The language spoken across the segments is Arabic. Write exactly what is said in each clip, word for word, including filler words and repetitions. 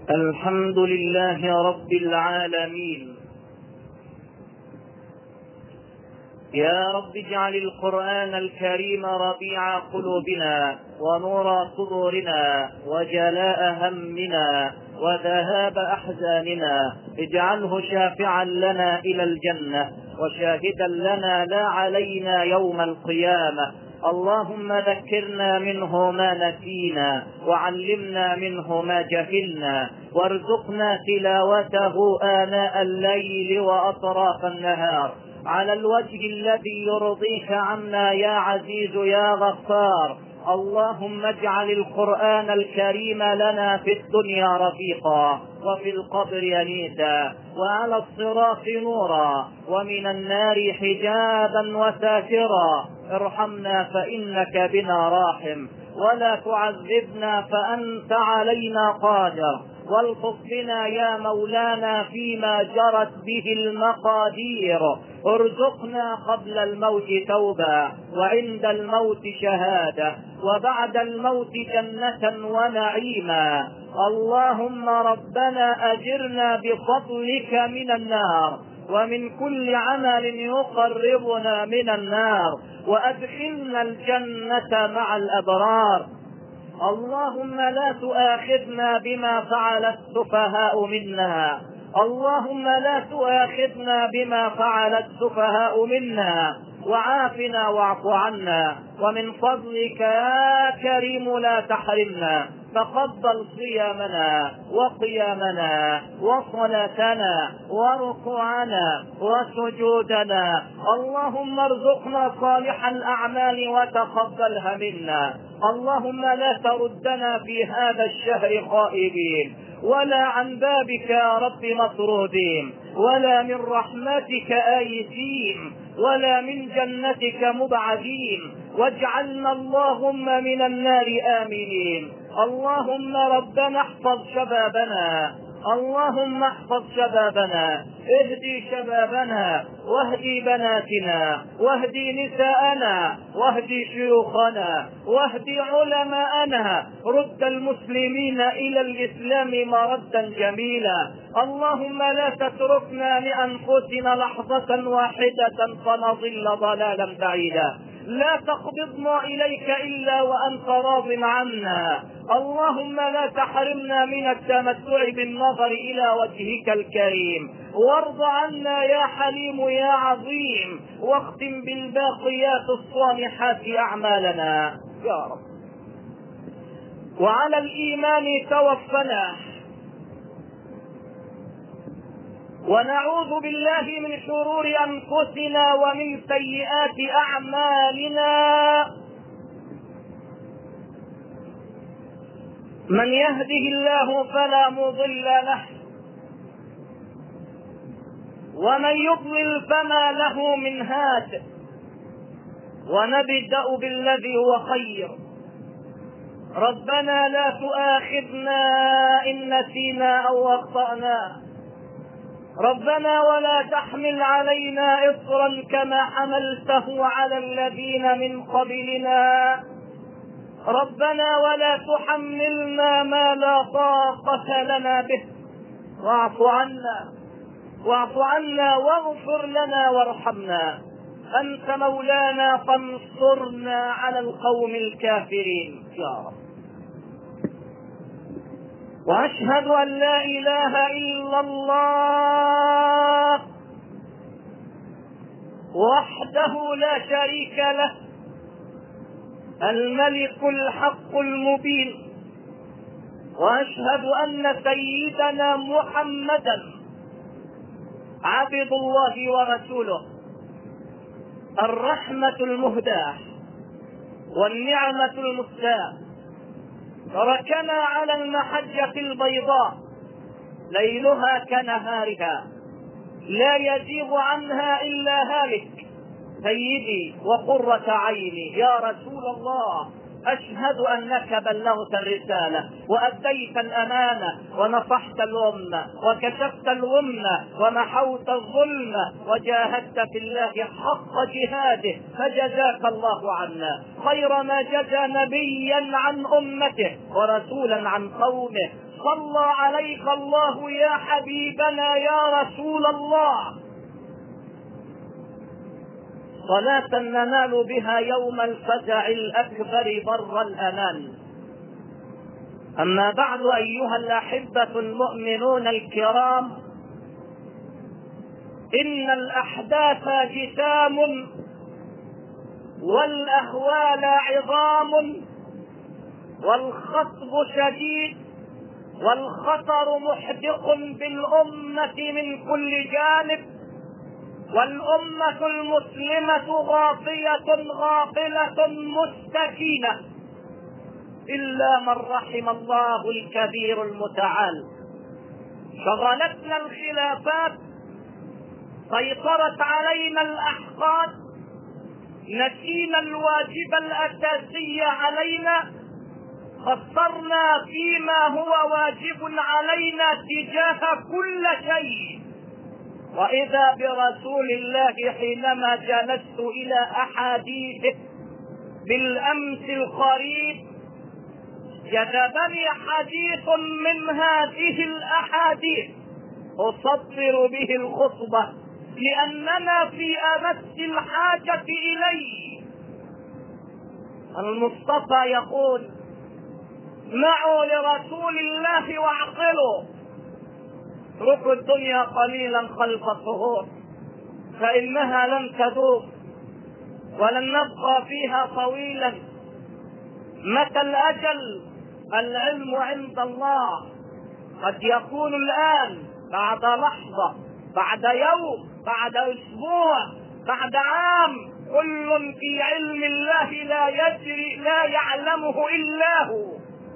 الحمد لله رب العالمين. يا رب اجعل القرآن الكريم ربيع قلوبنا ونور صدورنا وجلاء همنا وذهاب أحزاننا. اجعله شافعا لنا إلى الجنة وشاهدا لنا لا علينا يوم القيامة. اللهم ذكرنا منه ما نسينا وعلمنا منه ما جهلنا وارزقنا تلاوته آناء الليل وأطراف النهار على الوجه الذي يرضيك عنا يا عزيز يا غفار. اللهم اجعل القرآن الكريم لنا في الدنيا رفيقا وفي القبر أنيسا وعلى الصراط نورا ومن النار حجابا وساترا. ارحمنا فإنك بنا راحم ولا تعذبنا فأنت علينا قادر. والطف بنا يا مولانا فيما جرت به المقادير. ارزقنا قبل الموت توبة وعند الموت شهادة وبعد الموت جنة ونعيما. اللهم ربنا أجرنا بفضلك من النار ومن كل عمل يقربنا من النار وأدخلنا الجنة مع الأبرار. اللهم لا تؤاخذنا بما فعل السفهاء منا. اللهم لا تؤاخذنا بما فعل السفهاء منا وعافنا واعف عنا. ومن فضلك يا كريم لا تحرمنا. تقبل صيامنا وقيامنا وصلاتنا وركوعنا وسجودنا. اللهم ارزقنا صالح الأعمال وتقبلها منا. اللهم لا تردنا في هذا الشهر خائبين ولا عن بابك يا رب مطرودين ولا من رحمتك آيسين ولا من جنتك مبعدين. واجعلنا اللهم من النار آمنين. اللهم ربنا احفظ شبابنا. اللهم احفظ شبابنا. اهدي شبابنا واهدي بناتنا واهدي نساءنا واهدي شيوخنا واهدي علماءنا. رد المسلمين إلى الإسلام مردا جميلا. اللهم لا تتركنا لأنفسنا لحظة واحدة فنضل ضلالا بعيدا. لا تقبضنا إليك إلا وأنت راض عنا. اللهم لا تحرمنا من التمتع بالنظر إلى وجهك الكريم. وارض عنا يا حليم يا عظيم. واختم بالباقيات الصالحات أعمالنا يا رب. وعلى الإيمان توفنا. ونعوذ بالله من شرور أنفسنا ومن سيئات أعمالنا. من يهده الله فلا مضل له ومن يضلل فما له من هاد. ونبدأ بالذي هو خير. ربنا لا تؤاخذنا إن نسينا أو أخطأنا. ربنا ولا تحمل علينا إصرا كما حملته على الذين من قبلنا. ربنا ولا تحملنا ما لا طاقة لنا به. واعف عنا واعف عنا واغفر لنا وارحمنا. أنت مولانا فانصرنا على القوم الكافرين يا رب. وأشهد أن لا إله إلا الله وحده لا شريك له الملك الحق المبين. وأشهد أن سيدنا محمدا عبد الله ورسوله الرحمة المهداة والنعمة المسداة. تركنا على المحجة البيضاء ليلها كنهارها لا يزيغ عنها إلا هالك. سيدي وقرة عيني يا رسول الله، أشهد أنك بلغت الرسالة وأديت الأمانة ونصحت الأمة وكشفت الغمة ومحوت الظلم وجاهدت في الله حق جهاده، فجزاك الله عنا خير ما جزى نبيا عن أمته ورسولا عن قومه. صلى عليك الله يا حبيبنا يا رسول الله صلاة ننال بها يوم الفزع الأكبر بر الأمان. أما بعد أيها الأحبة المؤمنون الكرام، إن الأحداث جسام والأهوال عظام، والخطب شديد والخطر محدق بالأمة من كل جانب، والأمة المسلمة غافية غافلة مستكينة إلا من رحم الله الكبير المتعال. شغلتنا الخلافات، سيطرت علينا الأحقاد، نسينا الواجب الأساسي علينا، قصرنا فيما هو واجب علينا تجاه كل شيء. وإذا برسول الله حينما جلست إلى أحاديثه بالأمس القريب جذبني حديث من هذه الأحاديث أصدر به الخطبة لأننا في أمس الحاجة إليه. المصطفى يقول: اسمعوا لرسول الله واعقلوا، اتركوا الدنيا قليلا خلف الظهور فإنها لن تدوم ولن نبقى فيها طويلا. متى الأجل؟ العلم عند الله، قد يكون الآن، بعد لحظة، بعد يوم، بعد أسبوع، بعد عام، كل في علم الله لا يجري لا يعلمه إلا هو.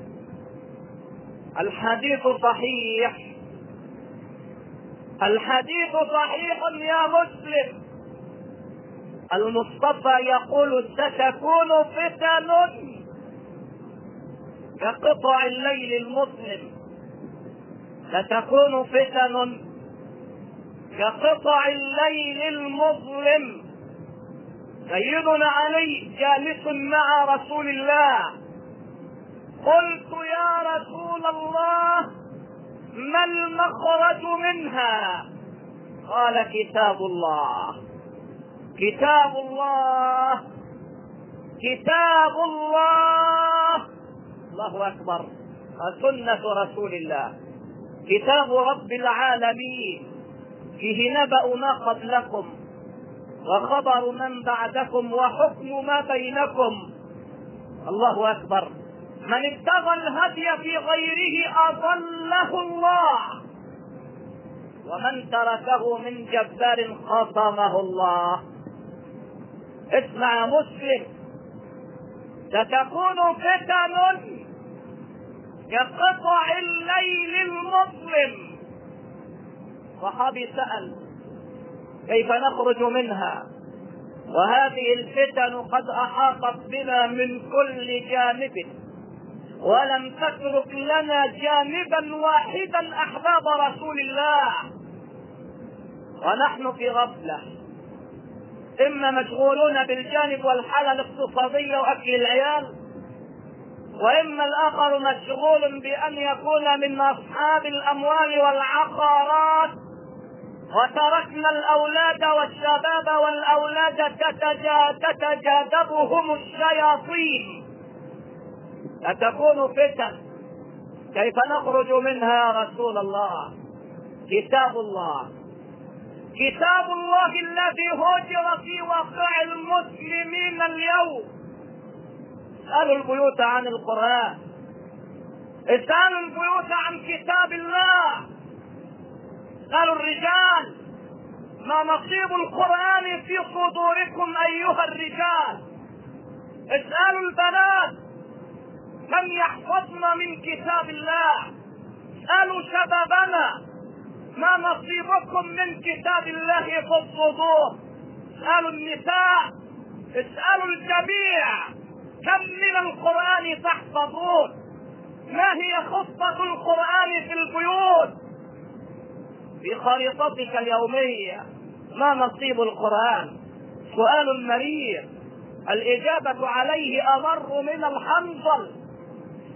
الحديث صحيح، الحديث صحيح يا مسلم. المصطفى يقول: ستكون فتن كقطع الليل المظلم، ستكون فتن كقطع الليل المظلم. سيدنا علي جالس مع رسول الله، قلت: يا رسول الله ما المخرج منها؟ قال: كتاب الله، كتاب الله، كتاب الله. الله أكبر. سنة رسول الله، كتاب رب العالمين، فيه نبأ ما قبلكم وخبر من بعدكم وحكم ما بينكم. الله أكبر. من ابتغى الهدي في غيره أضله الله، ومن تركه من جبار خصمه الله. اسمع يا مسلم، ستكون فتن كقطع الليل المظلم. صحابي سأل: كيف نخرج منها؟ وهذه الفتن قد أحاطت بنا من كل جانب، ولم تترك لنا جانبا واحدا أحباب رسول الله، ونحن في غفلة، إما مشغولون بالجانب والحالة الاقتصادية وأكل العيال، وإما الآخر مشغول بأن يكون من أصحاب الأموال والعقارات، وتركنا الأولاد والشباب والأولاد تتجاذبهم الشياطين. ستكون فتن، كيف نخرج منها يا رسول الله؟ كتاب الله، كتاب الله الذي هجر في واقع المسلمين اليوم. اسألوا البيوت عن القرآن، اسألوا البيوت عن كتاب الله، اسألوا الرجال ما نصيب القرآن في صدوركم أيها الرجال، اسألوا البنات كم يحفظن من كتاب الله، اسألوا شبابنا ما نصيبكم من كتاب الله في الصدور، اسألوا النساء، اسألوا الجميع كم من القرآن تحفظون، ما هي خطة القرآن في البيوت، في خريطتك اليومية ما نصيب القرآن. سؤال مرير الإجابة عليه أمر من الحنظل.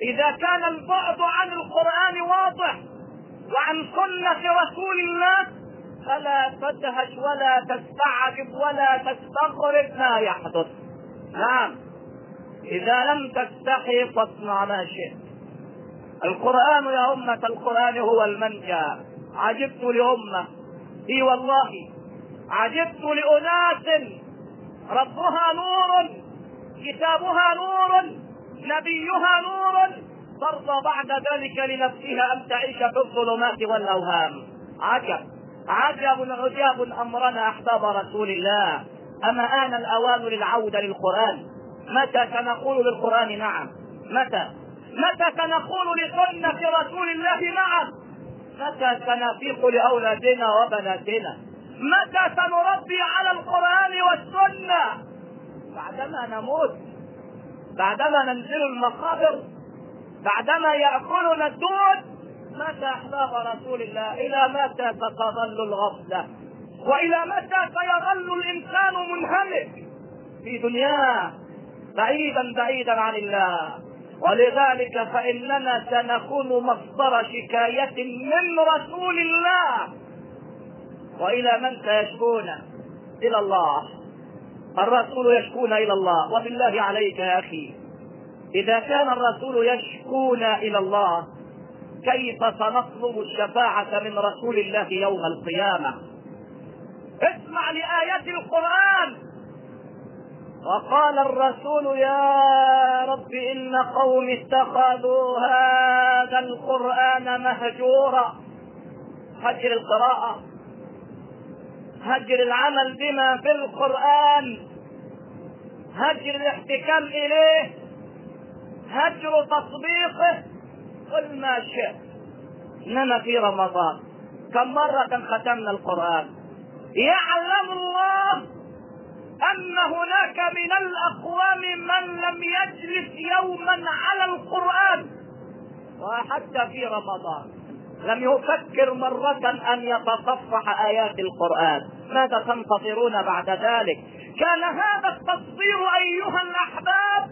إذا كان البعد عن القرآن واضح وعن سنة رسول الله فلا تدهش ولا تستعجب ولا تستغرب ما يحدث. نعم، إذا لم تستحي فاصنع ما شئت. القرآن يا أمة القرآن هو المنجى. عجبت لأمة، اي والله عجبت لأناس ربها نور، كتابها نور، نبيها نور، ترضى بعد ذلك لنفسها أن تعيش في الظلمات والأوهام. عجب عجب عجاب أمرنا أحباب رسول الله. أما آن الأوان للعودة للقرآن. متى سنقول للقرآن نعم؟ متى متى سنقول لسنة رسول الله نعم؟ متى سنفيق لأولادنا وبناتنا؟ متى سنربي على القرآن والسنة؟ بعدما نموت، بعدما ننزل المقابر، بعدما يأكلنا الدود. متى أحباب رسول الله؟ إلى متى ستظل الغفلة؟ وإلى متى سيظل الإنسان منهمك في دنياه بعيدا بعيدا عن الله؟ ولذلك فإننا سنكون مصدر شكاية من رسول الله. وإلى من سيشكون؟ إلى الله. الرسول يشكون إلى الله. وبالله عليك يا أخي، إذا كان الرسول يشكون إلى الله كيف سنطلب الشفاعة من رسول الله يوم القيامة؟ اسمع لآيات القرآن. وقال الرسول يا رب إن قوم اتخذوا هذا القرآن مهجورا. هجر القراءة، هجر العمل بما في القرآن، هجر الاحتكام إليه، هجر تطبيقه. قل ما شئت. إننا في رمضان كم مرة ختمنا القرآن؟ يعلم الله أن هناك من الأقوام من لم يجلس يوما على القرآن، وحتى في رمضان لم يفكر مرة أن يتصفح آيات القرآن. ماذا تنتظرون بعد ذلك؟ كان هذا التصوير أيها الأحباب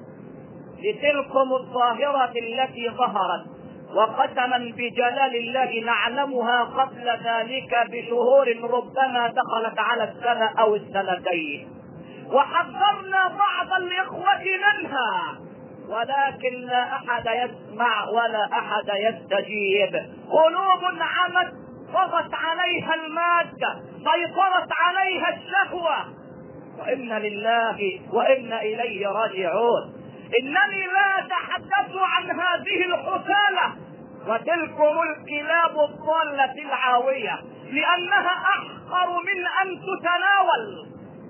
لتلكم الظاهرة التي ظهرت، وقسما بجلال الله نعلمها قبل ذلك بشهور ربما دخلت على السنة أو السنتين، وحذرنا بعض الإخوة منها، ولكن لا أحد يسمع ولا أحد يستجيب. قلوب عمت، طغت عليها المادة، سيطرت عليها الشهوة، وإنا لله وإنا إليه راجعون. إنني لا أتحدث عن هذه الحثالة وتلكم الكلاب الضالة العاوية لأنها أحقر من أن تتناول،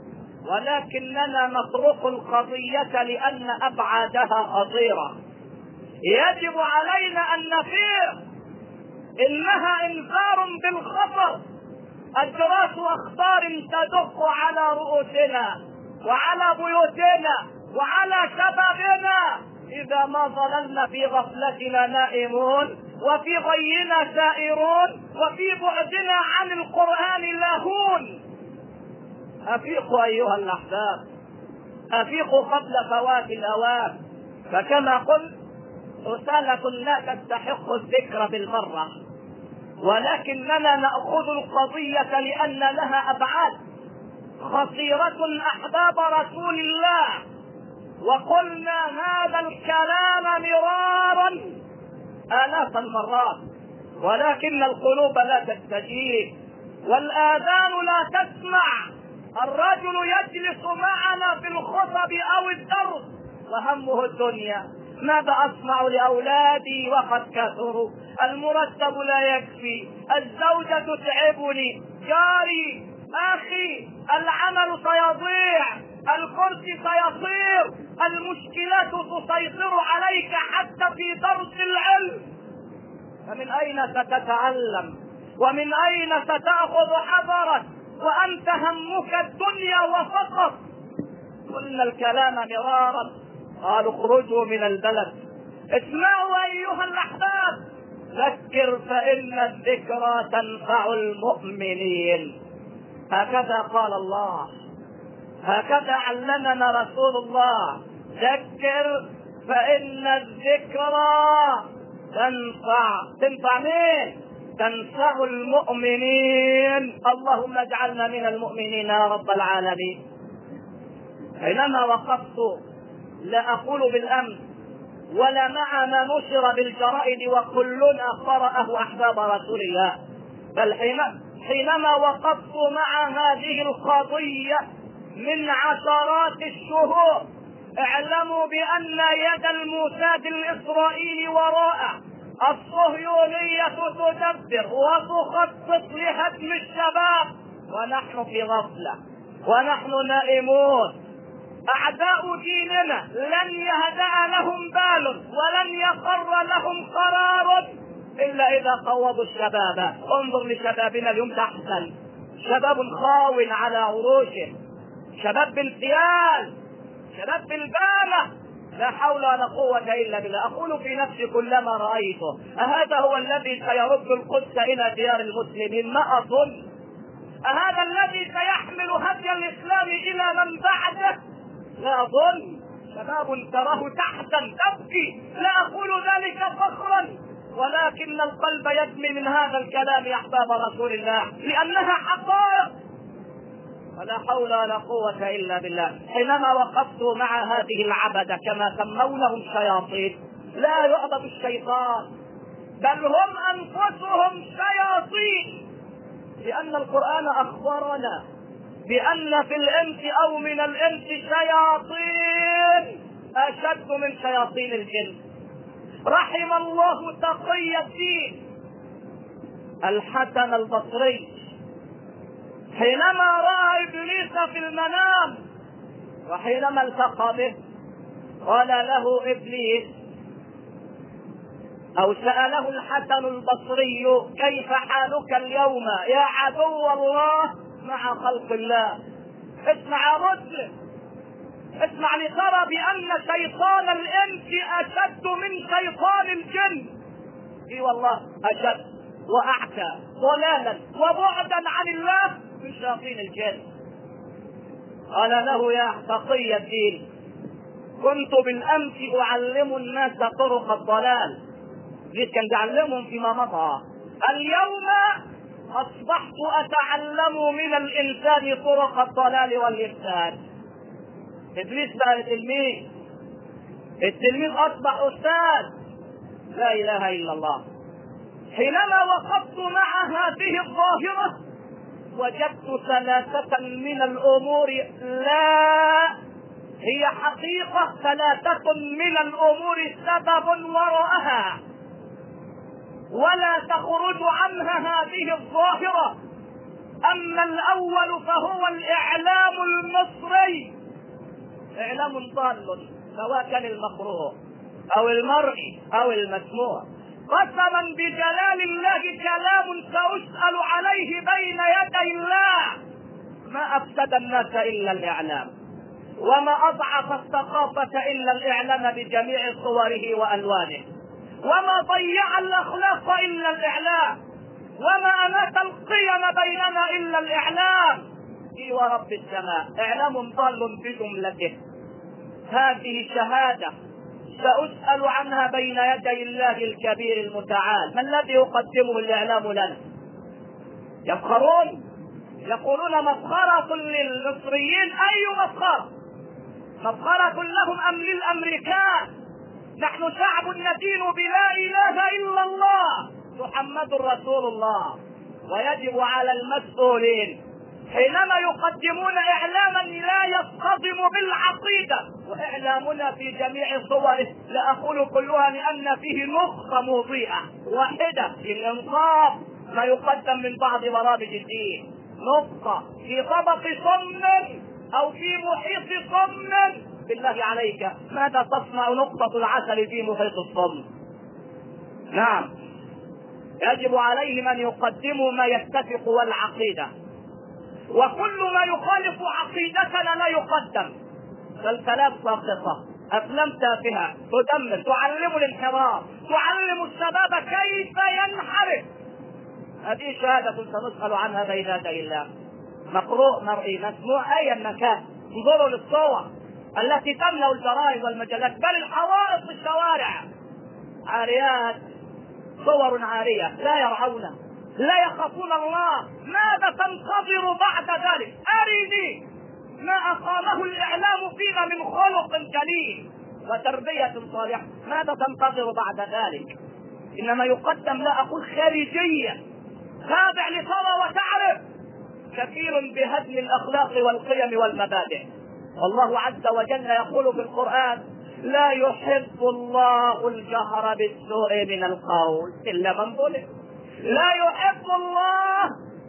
ولكننا نطرق القضية لأن أبعادها خطيرة. يجب علينا أن نفير، إنها إنذار بالخطر. أجراس أخطار تدق على رؤوسنا وعلى بيوتنا وعلى شبابنا إذا ما ظللنا في غفلتنا نائمون، وفي غينا سائرون، وفي بعدنا عن القرآن لاهون. أفيقوا أيها الأحباب، أفيقوا قبل فوات الأوان. فكما قلت رسالة لا تستحق الذكر بالمرة، ولكننا نأخذ القضية لأن لها أبعاد خطيرة أحباب رسول الله. وقلنا هذا الكلام مرارا آلاف المرات، ولكن القلوب لا تستجيب والآذان لا تسمع. الرجل يجلس معنا في الخطب أو الدرس وهمه الدنيا، ماذا أصنع لأولادي وقد كثروا، المرتب لا يكفي، الزوجة تتعبني، جاري، أخي، العمل سيضيع، الكرسي سيصير، المشكلات تسيطر عليك حتى في درس العلم. فمن أين ستتعلم؟ ومن أين ستأخذ حذرك وأنت همك الدنيا وفقط؟ قلنا الكلام مرارا، قالوا اخرجوا من البلد. اسمعوا أيها الأحباب، ذكر فإن الذكرى تنفع المؤمنين. هكذا قال الله، هكذا علمنا رسول الله، ذكر فإن الذكرى تنفع. تنفع مين؟ تنفع المؤمنين. اللهم اجعلنا من المؤمنين يا رب العالمين. حينما وقفت لا أقول بالأمس ولا مع ما نشر بالجرائد وكلنا قرأه أحباب رسول الله، بل حينما وقفت مع هذه القضية من عشرات الشهور، اعلموا بأن يد الموساد الإسرائيلي وراءه. الصهيونية تدبر وتخطط لهدم الشباب ونحن في غفلة ونحن نائمون. أعداء ديننا لن يهدأ لهم بال ولن يقر لهم قرار إلا إذا قوضوا الشباب. انظر لشبابنا اليوم تحسن، شباب خاو على عروشه، شباب بالثيال، شباب بالبانة، لا حول ولا قوة إلا بالله. أقول في نفسي كلما رأيته أهذا هو الذي سيرد القدس إلى ديار المسلمين؟ ما أظن. أهذا الذي سيحمل هدي الإسلام إلى من بعده؟ لا أظن. شباب تراه تحزن تبكي، لا أقول ذلك فخرا، ولكن القلب يدمي من هذا الكلام يا أحباب رسول الله، لأنها حقائق ولا حول ولا قوة إلا بالله. حينما وقفت مع هذه العبدة كما سمونهم شياطين، لا يعبد الشيطان بل هم أنفسهم شياطين، لأن القرآن أخبرنا بأن في الإنس أو من الإنس شياطين أشد من شياطين الجن. رحم الله تقي الدين الحسن البصري حينما رأى إبليس في المنام وحينما التقى به قال له إبليس أو سأله الحسن البصري: كيف حالك اليوم يا عدو الله مع خلق الله؟ اسمع رجل، اسمع لترى بأن شيطان الإنس أشد من شيطان الجن. اي والله أشد وأعتى ضلالا وبعدا عن الله من شياطين الجن. قال له: يا تقي الدين، كنت بالأمس أعلم الناس طرق الضلال، ليش كان تعلمهم فيما مضى، اليوم أصبحت أتعلم من الإنسان طرق الضلال والإفساد. إبليس بقى تلميذ، التلميذ أصبح أستاذ. لا إله إلا الله. حينما وقفت مع هذه الظاهرة وجدت ثلاثة من الأمور، لا هي حقيقة، ثلاثة من الأمور سبب وراءها ولا تخرج عنها هذه الظاهرة. أما الأول فهو الإعلام المصري، إعلام ضال سواء كان المقروء أو المرئي أو المسموع. قسما بجلال الله كلام سأسأل عليه بين يدي الله، ما أفسد الناس إلا الإعلام، وما أضعف الثقافة إلا الإعلام بجميع صوره وألوانه، وما ضيع الأخلاق إلا الإعلام، وما أمات القيم بيننا إلا الإعلام. إي ورب السماء، إعلام ضال بجملته. هذه شهادة سأسأل عنها بين يدي الله الكبير المتعال. ما الذي يقدمه الإعلام لنا؟ يفخرون، يقولون مفخرة للمصريين. أي مفخرة؟ مفخرة لهم أم للأمريكان؟ نحن شعب ندين بلا إله إلا الله محمد رسول الله. ويجب على المسؤولين حينما يقدمون إعلاما لا يصطدم بالعقيدة، وإعلامنا في جميع صوره، لا أقول كلها لأن فيه نقطة مضيئة واحدة للإنصاف ما يقدم من بعض برامج الدين، نقطة في طبق صم أو في محيط صم. بالله عليك ماذا تصنع نقطة العسل في محيط الصم؟ نعم، يجب عليهم أن يقدموا ما يتفق والعقيدة، وكل ما يخالف عقيدتنا لا يقدم. مسلسلات ساقطة، أفلام تافهة تدمر، تعلم الانحراف، تعلم الشباب كيف ينحرف. هذه شهادة سنسأل عنها بين يدي الله. مقروء، مرئي، مسموع، أيا ما كان. انظروا للصور، التي تملأ الجرائد والمجلات بل الحوائط في الشوارع عاريات، صور عارية، لا يرعون لا يخافون الله. ماذا تنتظر بعد ذلك؟ أرني ما أقامه الإعلام فينا من خلق جليل وتربية صالحة، ماذا تنتظر بعد ذلك؟ إنما يقدم لا أقول خارجية، تابع لترى وتعرف، كثير بهدم الأخلاق والقيم والمبادئ. والله عز وجل يقول في القرآن: لا يحب الله الجهر بالسوء من القول إلا من ظلم. لا يحب الله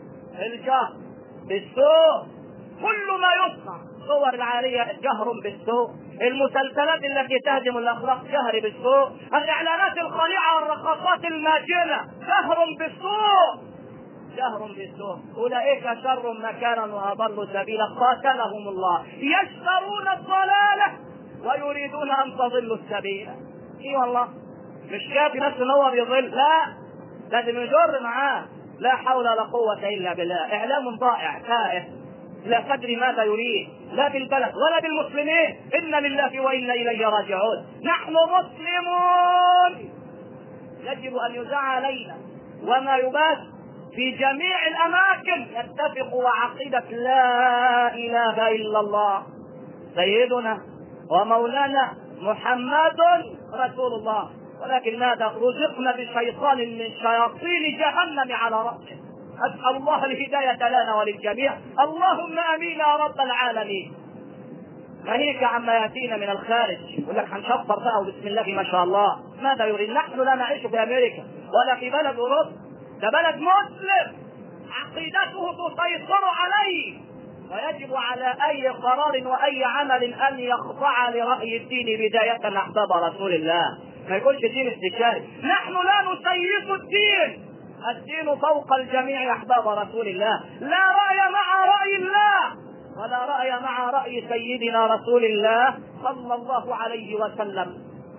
الجهر بالسوء. كل ما يصنع صور العارية جهر بالسوء، المسلسلات التي تهدم الأخلاق جهر بالسوء، الإعلانات الخليعة والرقصات الماجنة جهر بالسوء جهر بالسوء. أولئك شر مكانا وأضل سبيلا قاتلهم الله. يشترون الضلالة ويريدون أن تضلوا السبيل. إي والله مش كافي بس إن هو بيضل، لا لازم يجر معاه. لا حول ولا قوة إلا بالله. إعلام ضائع تائه لا تدري ماذا يريد، لا بالبلد ولا بالمسلمين. إنا لله وإنا إليه راجعون. نحن مسلمون، يجب أن يذاع علينا وما يباس في جميع الأماكن يتفق وعقيدة لا إله إلا الله سيدنا ومولانا محمد رسول الله. ولكن ماذا؟ رزقنا بشيطان من شياطين جهنم على رأسه. أسأل الله الهداية لنا وللجميع، اللهم آمين يا رب العالمين. ناهيك عما يأتينا من الخارج، يقول لك هنشفر بقى وبسم الله ما شاء الله. ماذا يريد؟ نحن لا نعيش في أمريكا ولا في بلد أوروبا، ده بلد مسلم عقيدته تسيطر عليه، ويجب على أي قرار وأي عمل أن يخضع لرأي الدين بداية أحباب رسول الله، ما يكونش دين استشاري. نحن لا نسيس الدين، الدين فوق الجميع أحباب رسول الله. لا رأي مع رأي الله ولا رأي مع رأي سيدنا رسول الله صلى الله عليه وسلم.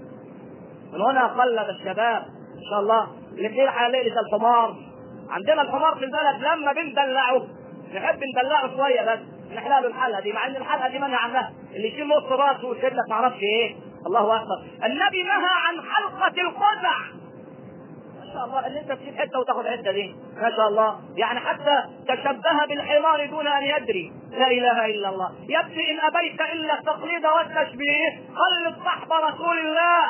من هنا قلد الشباب إن شاء الله اللي على ليلة الحمار. عندنا الحمار في البلد لما بندلعه نحب ندلعه شوية بس نحلها له الحلقة دي، مع ان الحلقة دي منع عنها، اللي يشيل نص راسه ويشيل لك معرفش ايه. الله أكبر. النبي نهى عن حلقة القزع. ما شاء الله اللي انت تشيل حته وتاخد حته دي ما شاء الله، يعني حتى تشبه بالحمار دون ان يدري. لا اله الا الله. يا ابني ان ابيت الا التقليد والتشبيه قلد صحب رسول الله،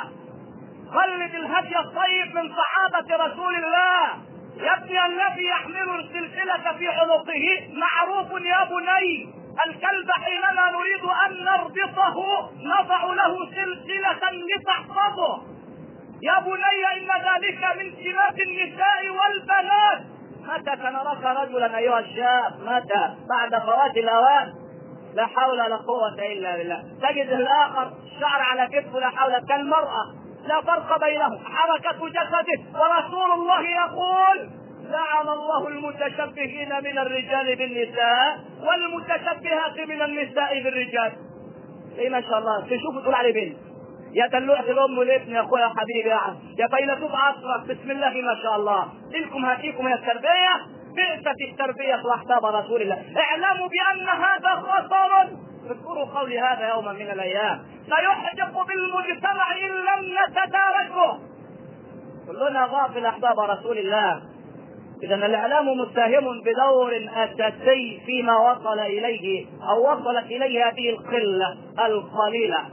قلد الهدي الطيب من صحابه رسول الله. يا ابني الذي يحمل السلسله في عنقه معروف يا بني. الكلب حينما نريد ان نربطه نضع له سلسله لتحفظه. يا بني إن ذلك من سمات النساء والبنات. متى سنراك رجلا أيها الشاب؟ متى؟ بعد فوات الأوان. لا حول ولا قوة إلا بالله. تجد الآخر الشعر على كتفه لا حول، كالمرأة لا فرق بينهم، حركة جسده. ورسول الله يقول: لعن الله المتشبهين من الرجال بالنساء والمتشبهات من النساء بالرجال. إيه ما شاء الله تشوف تقول عليه بنت. يا دلوعة الام والابن يا اخويا يا حبيبي يا عم يا فيلسوف عصرك بسم الله ما شاء الله. لكم هاتيكم يا التربيه بئست التربيه واحباب رسول الله. اعلموا بان هذا خطر. اذكروا قولي هذا يوما من الايام سيحدق بالمجتمع ان لم نتداركه. كلنا غافل احباب رسول الله. اذا الاعلام متهم بدور اساسي فيما وصل اليه او وصلت اليه هذه القله القليله،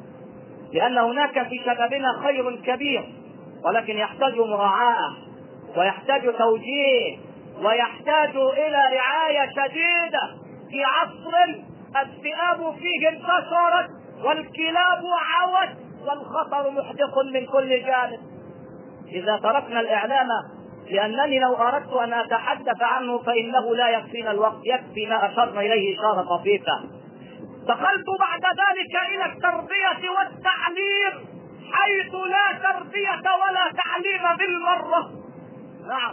لأن هناك في شبابنا خير كبير، ولكن يحتاج مراعاة ويحتاج توجيه ويحتاج إلى رعاية شديدة في عصر الذئاب فيه انتشرت والكلاب عوت والخطر محدق من كل جانب. إذا تركنا الإعلام، لأنني لو أردت أن أتحدث عنه فإنه لا يكفينا الوقت، يكفي ما أشرنا إليه إشارة طفيفة. دخلت بعد ذلك إلى التربية والتعليم حيث لا تربية ولا تعليم بالمرة. نعم،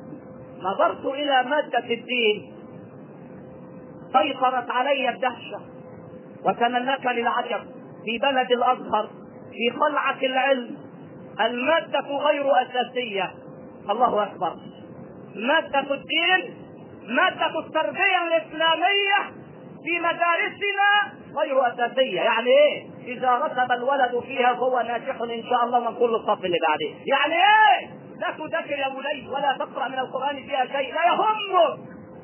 نظرت إلى مادة الدين سيطرت علي الدهشة وتمناك للعجب. في بلد الأزهر في قلعة العلم المادة غير أساسية. الله أكبر. مادة الدين، مادة التربية الإسلامية في مدارسنا غير اساسيه. يعني ايه؟ اذا رسب الولد فيها فهو ناجح ان شاء الله من كل الصف اللي بعديه. يعني ايه؟ لا تذاكر يا بني ولا تقرا من القران فيها شيء، لا يهمك.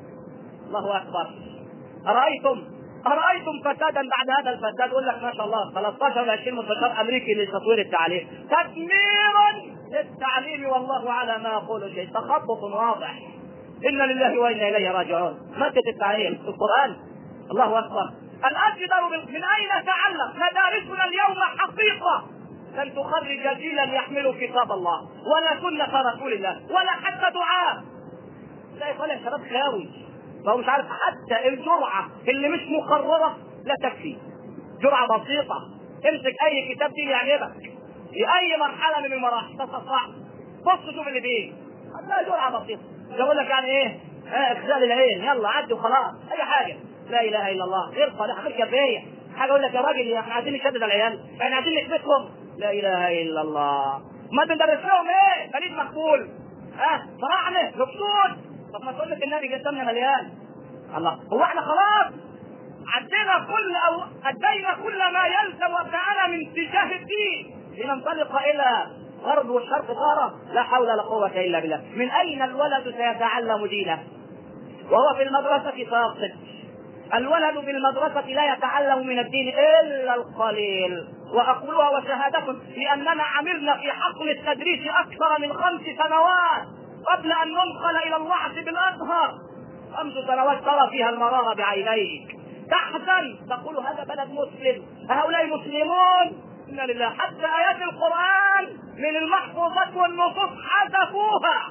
الله اكبر. ارايتم ارايتم فسادا بعد هذا الفساد. يقول لك ما شاء الله ثلاثة عشر ولا عشرين مستشار امريكي لتطوير التعليم، تدميرا للتعليم، والله على ما يقول شيء. تخبط واضح. إنا لله وإنا إليه راجعون. مادة التعليم في القرآن. الله أكبر. الأجدر من أين تعلم؟ مدارسنا اليوم حقيقة لن تخرج جيلا يحمل كتاب الله ولا سنة رسول الله ولا حتى دعاء. لا يقول يا شباب خاوي، فهو مش عارف حتى الجرعة اللي مش مقررة لا تكفي. جرعة بسيطة امسك أي كتاب دين يعجبك في أي مرحلة من المراحل تستطيع. بص شوف اللي فيه هتلاقي جرعة بسيطة. يقول لك يعني ايه؟ اه اخزال العين، يلا عدي وخلاص. اي حاجه لا اله الا الله غير صالحه غير كفايه. حاجه اقول لك يا راجل احنا عايزين نشدد العيال، احنا عايزين نكبتهم. لا اله الا الله. ما بندرس لهم ايه؟ فريد مقبول، ها اه فراعنه مبسوط. طب ما تقول لك النبي جسمنا مليان. الله، هو احنا خلاص عدينا كل او ادينا كل ما يلزم وابدانا من اتجاه الدين لننطلق الى غرب والشرق طاره؟ لا حول ولا قوه الا بالله. من اين الولد سيتعلم دينه وهو في المدرسه فاقد؟ الولد في المدرسه لا يتعلم من الدين الا القليل. واقولها وشهادكم لاننا عملنا في حقل التدريس اكثر من خمس سنوات قبل ان ننقل الى الوعظ بالازهر. خمس سنوات ترى فيها المراره بعينيك، تحزن تقول هذا بلد مسلم، هؤلاء مسلمون. إنا لله. حتى آيات القرآن من المحفوظات والنصوص حذفوها.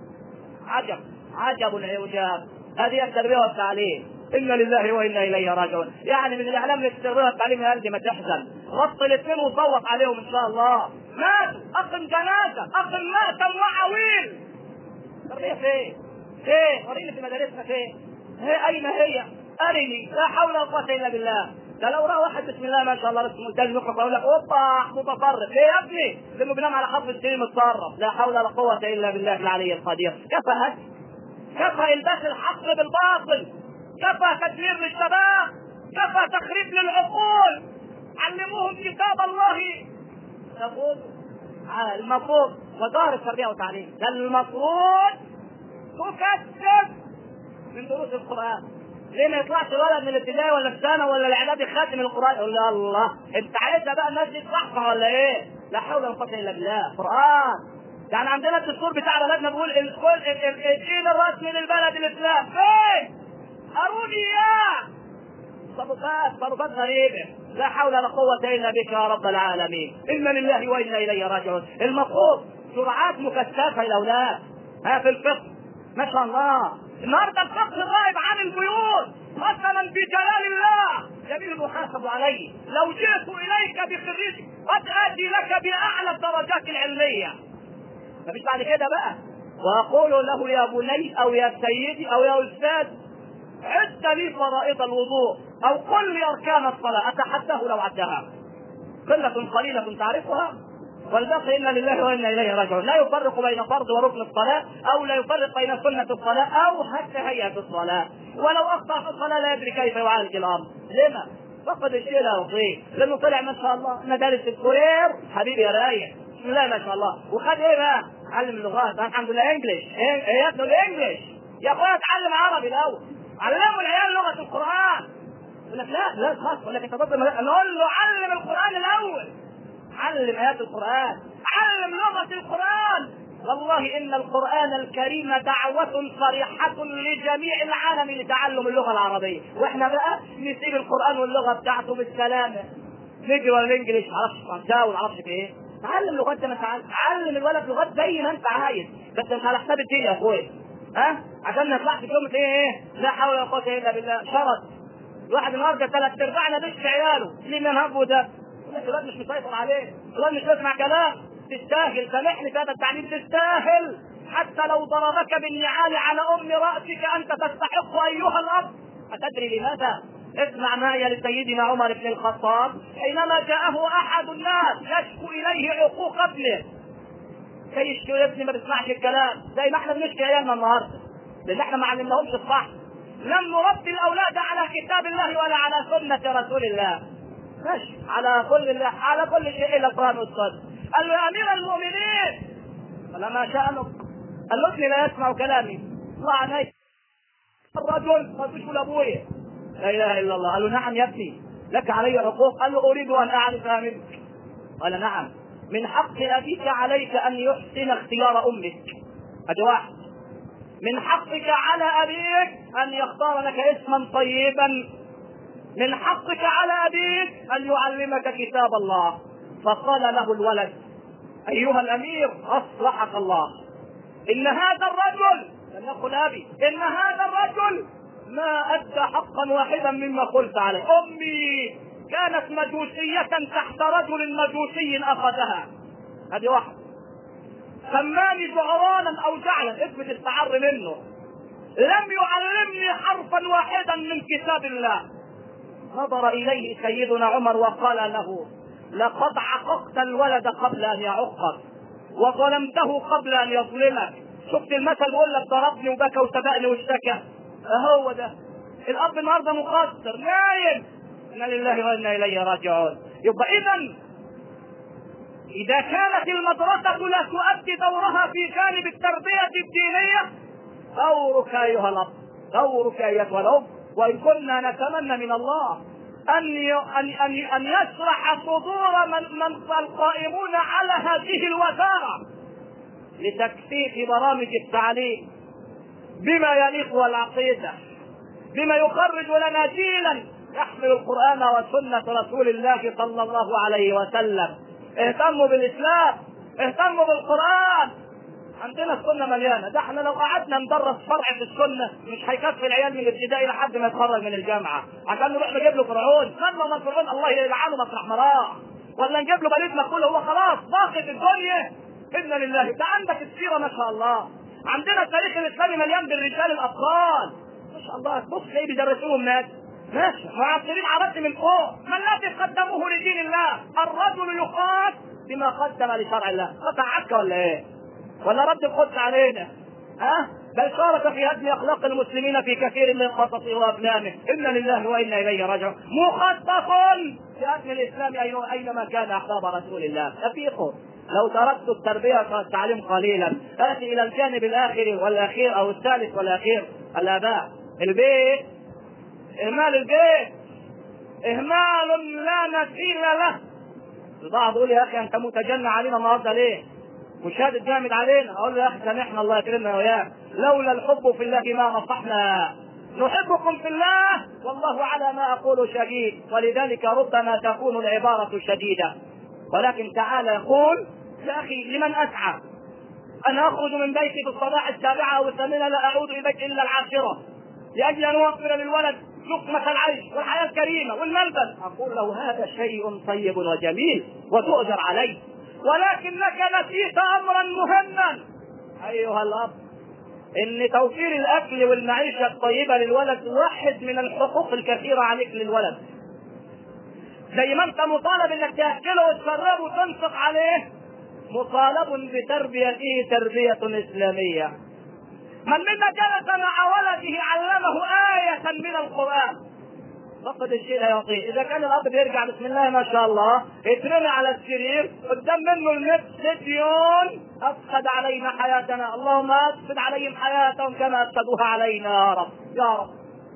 عجب عجب العجاب. هذه التربية والتعليم. إنا لله وإنا إليه راجعون. يعني من الإعلام للتربية والتعليم يا قلبي ما تحزن، غط الاثنين وصوت عليهم إن شاء الله. ماتوا، أقم جنازة، أقم مأتم وعويل. التربية فين؟ فين؟ وريني في مدارسنا فين؟ هي أين هي؟ أرني. لا حول ولا قوة إلا بالله. ده لو رأى واحد بسم الله ما شاء الله اسمه مونتاج يقرأ يقول لك اوبا متطرف. ليه يا ابني؟ لانه بينام على خط السلم متطرف. لا حول ولا قوة الا بالله العلي القدير. كفى هدي، كفى الباس الحق بالباطل، كفى تدمير للشباب، كفى تخريب للعقول. علموهم كتاب الله. يقول المفروض وزارة التربية والتعليم ده المفروض تكثف من دروس القرآن. ليه ما يطلعش ولد من الابتدائي ولا الثانوي ولا الاعدادي خاتم القران؟ يقول لا الله انت عايزها بقى الناس دي تصحح ولا ايه؟ لا حول ولا قوه الا بالله. قران يعني عندنا الدستور بتاع بلدنا بيقول الكل الدين الرسمي للبلد الاسلام. فين؟ اروني اياه. تصرفات تصرفات غريبه. لا حول ولا قوه الا بك يا رب العالمين. انا لله وانا اليه راجعون. المفروض سرعات مكثفه للاولاد ها في الفقه. ما شاء الله النهارده الفقه غائب عن البيوت. مثلا بجلال الله جميل المحاسب عليه. لو جئت اليك بخريج قد اتي لك باعلى الدرجات العلميه. مفيش بعد كده بقى. واقول له يا بني او يا سيدي او يا استاذ عد لي فرائض الوضوء او قل لي اركان الصلاه اتحداه لو عدها. قله قليله تعرفها والباقي إنا لله وإنا إليه راجعون. لا يفرق بين فرض وركن الصلاة أو لا يفرق بين سنة الصلاة أو حتى هيئة الصلاة. ولو أخطأ في الصلاة لا يدري كيف يعالج الأمر. لما؟ فقد الشيء لا يطيق لأنه طلع ما شاء الله مدارس الكورير حبيبي يا رايح بسم الله ما شاء الله. وخد إيه بقى؟ علم اللغات. الحمد لله إنجليش. إيه يا ابنه الإنجليش يا أخويا اتعلم عربي الأول. علموا العيال لغة القرآن. يقول لك لا لا خلاص يقول لك أنت ضد. نقول له علم القرآن الأول، علم آيات القرآن، علم لغة القرآن. والله إن القرآن الكريم دعوة صريحة لجميع العالم لتعلم اللغة العربية. وإحنا بقى نسيب القرآن واللغة بتاعته بالسلامة. نجي ولا الإنجليش معرفش فرنساوي معرفش في إيه. تعلم لغات زي ما تعلم، علم الولد لغات زي ما أنت عايز بس مش على حساب الدين يا أخويا. ها عشان ما يطلعش كلمة إيه لا حول ولا قوة إلا بالله. شرط الواحد النهارده ثلاث أرباعنا دش عياله ليه منهبه ده. الولاد مش مسيطر عليه، الولاد مش بيسمع كلام. تستاهل سامحني في هذا التعليم تستاهل. حتى لو ضربك بالنعال على ام راسك انت تستحق ايها الاب. اتدري لماذا؟ اسمع معي لسيدنا عمر بن الخطاب حينما جاءه احد الناس يشكو اليه عقوق ابنه. كي يشكي ابني ما بيسمعش الكلام زي ما احنا بنشكي ايامنا النهارده لان احنا ما علمناهمش الصح. لم نربي الاولاد على كتاب الله ولا على سنه رسول الله. ماشي على كل على كل شيء الا القران والسنه. قال له يا امير المؤمنين قال ما شانك؟ قال له ابني لا يسمع كلامي. الله عليك الرجل ما تقول ابويا لا اله الا الله. قال له نعم يا ابني لك علي حقوق. قال له اريد ان اعرفها منك. قال نعم من حق ابيك عليك ان يحسن اختيار امك. هذا واحد. من حقك على ابيك ان يختار لك اسما طيبا. من حقك على ابيك ان يعلمك كتاب الله. فقال له الولد ايها الامير اصلحك الله ان هذا الرجل لم يقل ابي ان هذا الرجل ما ادى حقا واحدا مما قلت عليه. امي كانت مجوسية تحت رجل مجوسي اخذها. هذه واحد. سماني زعرانا او جعلا اسم تستعر منه. لم يعلمني حرفا واحدا من كتاب الله. نظر اليه سيدنا عمر وقال له لقد عققت الولد قبل ان يعقك وظلمته قبل ان يظلمك. شفت المثل بيقول لك ضربني وبكى وسبقني واشتكى. اهو ده الاب النهارده مقصر نايم. انا لله وانا اليه راجعون. يبقى اذا اذا كانت المدرسه لا تؤدي دورها في جانب التربيه الدينيه دورك ايها الاب دورك ايتها الام. وان كنا نتمنى من الله ان ان ان, أن يشرح صدور من, من القائمون على هذه الوزاره لتكثيف برامج التعليم بما يليق والعقيده بما يخرج لنا جيلا يحمل القرآن وسنة رسول الله صلى الله عليه وسلم. اهتموا بالإسلام اهتموا بالقرآن. عندنا السنة مليانة. ده احنا لو قعدنا ندرس فرع في السنة مش هيكفي العيال من الابتدائي لحد ما يتخرج من الجامعة عشان نروح نجيب له فرعون. سمى من فرعون الله يلعنه مطرح ما راح. ولا نجيب له بليد مقبول هو خلاص باقي في الدنيا. إنا لله. ده عندك السيرة ما شاء الله. عندنا التاريخ الإسلامي مليان بالرجال الأبطال ما شاء الله. بص ليه بيدرسوهم ناس ماشي معصرين عرض من فوق. ما الذي قدموه لدين الله؟ الرجل يقاس بما قدم لشرع الله. قطع عكا ولا ايه؟ ولا رد القدس علينا؟ ها؟ بل شارك في هدم اخلاق المسلمين في كثير من قصصه وافلامه. انا لله وانا اليه راجعون. مخطط لهدم الاسلام اينما كان احباب رسول الله. افيقوا لو تركت التربيه والتعليم قليلا. اتي الى الجانب الاخر والاخير او الثالث والاخير. الاباء البيت اهمال البيت اهمال لا مثيل له. البعض يقول يا اخي انت متجنى علينا النهارده ليه؟ وشادد جامد علينا. اقول له يا اخي سامحنا الله يكرمنا وياك. لولا الحب في الله ما نصحنا. نحبكم في الله والله على ما اقول شديد. ولذلك ربما تكون العباره شديده ولكن تعالى يقول يا اخي لمن اسعى؟ انا اخرج من بيتي في الصباح السابعه او الثامنه لا اعود الى بيتي الا العاشره لاجل ان اوفر للولد لقمة العيش والحياة الكريمة والملبس. أقول له هذا شيء طيب وجميل وتؤجر عليه ولكنك نسيت أمرا مهما أيها الأب. إن توفير الأكل والمعيشة الطيبة للولد واحد من الحقوق الكثيرة عليك للولد. زي ما أنت مطالب إنك تأكله وتشربه وتنفق عليه مطالب بتربيته تربية إسلامية. من منا جلس مع ولده علمه آية من القرآن فقد الشيء لا يعطيه. إذا كان الأب بيرجع بسم الله ما شاء الله يترمي على السرير قدام منه المفسدون أفسد علينا حياتنا اللهم أفسد عليهم حياتهم كما أفسدوها علينا يا رب يا رب.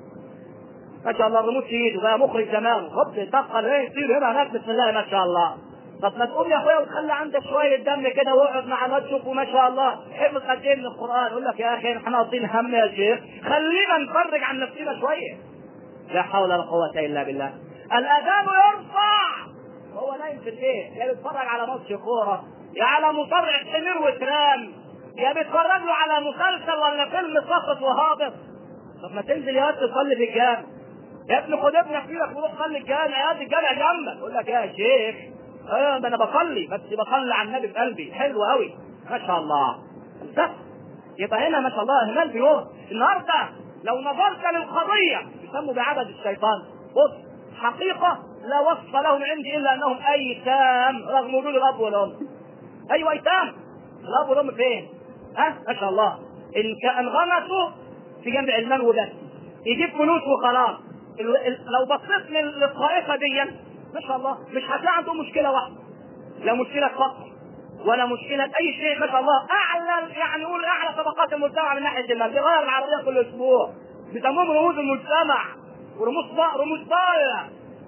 ما شاء الله الريموت في ايده بقى مخرج زمانه خبز يتقل ايه يصير هنا هناك بسم الله ما شاء الله. طب ما تقول يا اخويا وتخلي عندك شويه دم كده واقعد مع الواد شوفوا ما شاء الله حفظ قد ايه من القران. يقول لك يا اخي احنا ناقصين هم يا شيخ خلينا نفرج عن نفسنا شويه. لا حول ولا قوه الا بالله. الاذان يرفع وهو نايم في البيت يا بيتفرج على ماتش كوره يا على مصارع حمير وترام يا بيتفرج له على مسلسل ولا فيلم ساقط وهابط. طب ما تنزل يا واد تصلي في الجامع يا ابني. خد ابنك فيك وروح صلي الجامع يا دي الجامع جنبك. يقول لك يا شيخ اه ده انا بصلي بس بصلي على النبي في قلبي. حلو قوي ما شاء الله. بس يبقى هنا ما شاء الله اهمال بيوم. النهارده لو نظرت للقضيه يسموا بعبد الشيطان. بص حقيقه لا وصف لهم عندي الا انهم ايتام رغم وجود الاب والام. ايوه ايتام. الاب والام فين؟ ها أه؟ ما شاء الله ان كان غمسوا في جنب علمان وبس يجيب فلوس وخلاص. لو بصيت للطائفه دي ما شاء الله مش هتلاقي عنده مشكله واحده، لا مشكله فقر ولا مشكله اي شيء، ما شاء الله اعلى يعني نقول اعلى طبقات المجتمع من ناحيه المال، بيغير العربيه كل اسبوع، بيسموهم رموز المجتمع ورموز رموز ضايع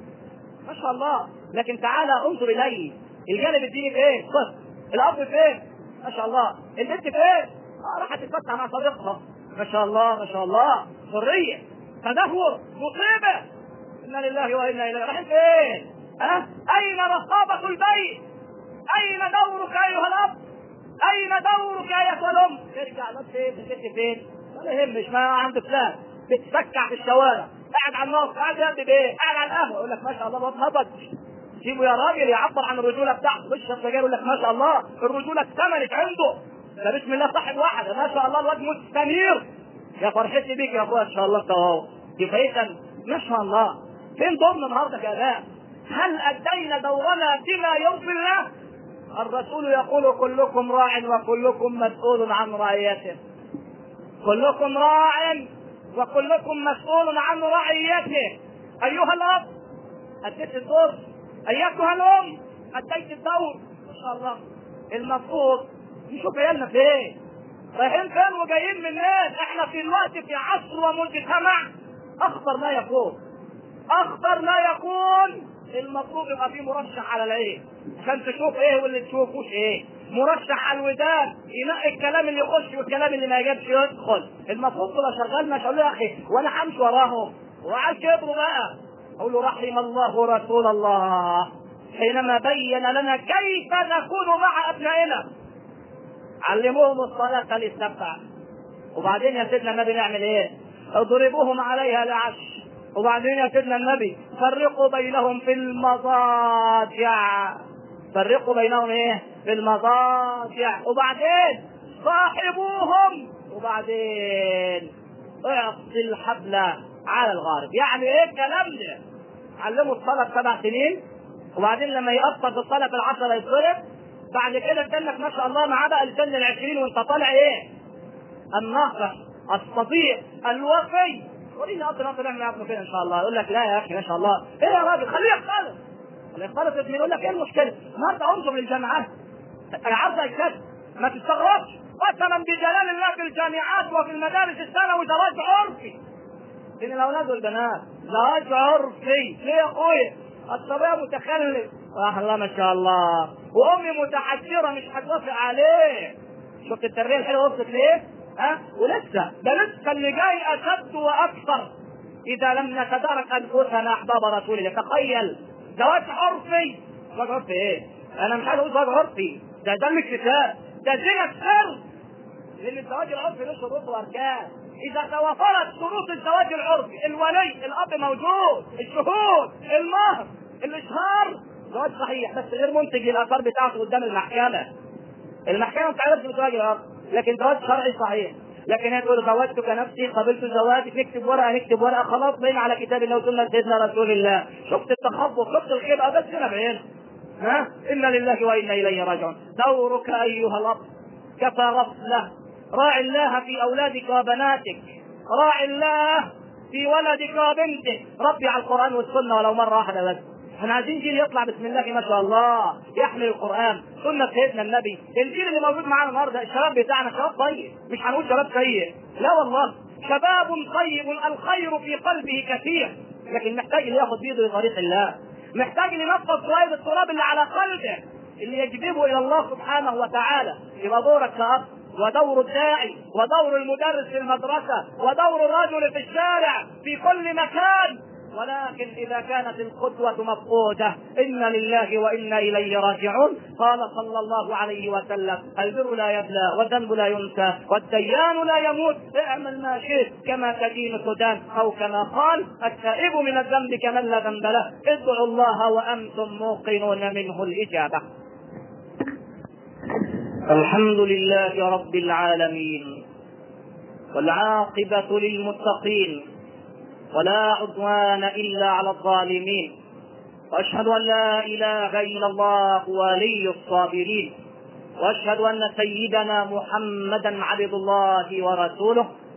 ما شاء الله. لكن تعالى انظر اليه، الجانب الديني فين؟ صفر. الاب فين؟ ما شاء الله. البنت فين؟ اه راحت تتفتح مع صديقها ما شاء الله ما شاء الله. حريه، تدهور، مصيبه. انا لله وانا اليه رايحين فين؟ ها؟ أه؟ اين رقابه البيت؟ اين دورك ايها الاب؟ اين دورك ايتها الام؟ ترجع بس فين؟ البنت فين؟ ما يهمش، ما عنده فلان، بتسكع في الشوارع، قاعد على النار، قاعد يقضي بايه؟ قاعد على القهوه، يقول لك ما شاء الله الواد هبط، سيبه يا راجل يعبر عن الرجوله بتاعته، مش السجاير يقول لك ما شاء الله الرجوله اكتملت عنده، ده بسم الله صاحب واحد، ما شاء الله الواد مستنير. يا فرحتي بيك يا اخويا ان شاء الله انت اهو كفايه ما شاء الله. فين دورنا النهارده يا اباء؟ هل ادينا دورنا بما يرضي الله؟ الرسول يقول كلكم راع وكلكم مسؤول عن رعيته. كلكم راع وكلكم مسؤول عن رعيته. ايها الاب اديت الدور، ايتها الام اديت الدور ما شاء الله. المفروض نشوف عيالنا فين، رايحين فين وجايين من الناس. احنا في الوقت في عصر ومجتمع اخطر ما يكون، اخطر ما يكون. المفروض يبقى فيه مرشح على العين عشان تشوف ايه واللي تشوفوش ايه، مرشح على الودان ينقي الكلام اللي يخش والكلام اللي ما يجيبش يدخل. المفروض تبقى شغال ما شاء الله يا اخي وانا همشي وراهم وعايز يضرب بقى اقول له رحم الله رسول الله حينما بين لنا كيف نكون مع ابنائنا. علموهم الصلاه للسبع، وبعدين يا سيدنا النبي نعمل ايه؟ اضربوهم عليها لعش، وبعدين يا سيدنا النبي فرقوا بينهم في المضاجع، فرقوا بينهم ايه؟ في المضاجع، وبعدين صاحبوهم، وبعدين اعطي الحبل على الغارب. يعني ايه الكلام ده؟ علموا الصلاه سبع سنين، وبعدين لما يقصر في الصلاه في العشره يتضرب، بعد كده استنك ما شاء الله معاه بقى لسن العشرين وانت طالع ايه؟ الناصح الصديق الوفي. وريني اصلا اصلا نعمل ابنه كده ان شاء الله. يقول لك لا يا اخي ما شاء الله ايه يا راجل خليه يختلط، خليه يختلط ابني. يقول لك ايه المشكله؟ النهارده انظر للجامعات العرض الكذب ما تستغربش قسما بجلال الله في الجامعات وفي المدارس الثانوي زواج عرفي بين الاولاد والبنات، زواج عرفي. ليه يا اخويا؟ الصبي متخلف آه الله ما شاء الله، وامي متحجره مش هتوافق عليه. شفت التربيه الحلوه وصلت ليه؟ ها؟ ولسه ده لسه اللي جاي اشد واكثر اذا لم نتدارك انفسنا احباب رسول الله. تخيل زواج عرفي. زواج عرفي ايه؟ انا مش عايز اقول زواج عرفي، ده ده الكتاب، ده زنا السر. لان الزواج العرفي له شروط واركان. اذا توفرت شروط الزواج العرفي، الولي الاب موجود، الشهود، المهر، الاشهار، زواج صحيح بس غير منتج للاثار بتاعته قدام المحكمه. المحكمه ما تعرفش بزواج العرفي، لكن زواج شرعي صحيح. لكن هي تقول زوجتك نفسي قبلت زواجك، نكتب ورقه نكتب ورقه خلاص بين على كتاب الله وسنه سيدنا رسول الله. شفت التخبط، شفت الخيبه، بس هنا بعين. ها؟ انا لله وانا اليه راجعون. دورك ايها الاب كفى غفله. راعي الله في اولادك وبناتك، راعي الله في ولدك وبنتك. ربي على القران والسنه ولو مره واحده بس. احنا عايزين جيل يطلع بسم الله ما شاء الله يحمل القران، سنه سيدنا النبي. الجيل اللي موجود معانا النهارده الشباب بتاعنا شباب طيب، مش هنقول شباب سيء، لا والله شباب طيب الخير في قلبه كثير، لكن محتاج اللي ياخذ بيده لطريق الله، محتاج اللي ينفض شويه التراب اللي على قلبه اللي يجذبه الى الله سبحانه وتعالى. يبقى دورك كأب، ودور الداعي، ودور المدرس في المدرسه، ودور الرجل في الشارع في كل مكان. ولكن إذا كانت القدوة مفقودة إنا لله وإنا إليه راجعون. قال صلى الله عليه وسلم البر لا يبلى والذنب لا ينسى والديان لا يموت، اعمل ما شئت كما تدين تدان، أو كما قال التائب من الذنب كمن لا ذنب له. ادعوا الله وأنتم موقنون منه الإجابة. الحمد لله رب العالمين والعاقبة للمتقين ولا عدوان إلا على الظالمين، وأشهد أن لا إله إلا الله ولي الصابرين، وأشهد أن سيدنا محمدا عبد الله ورسوله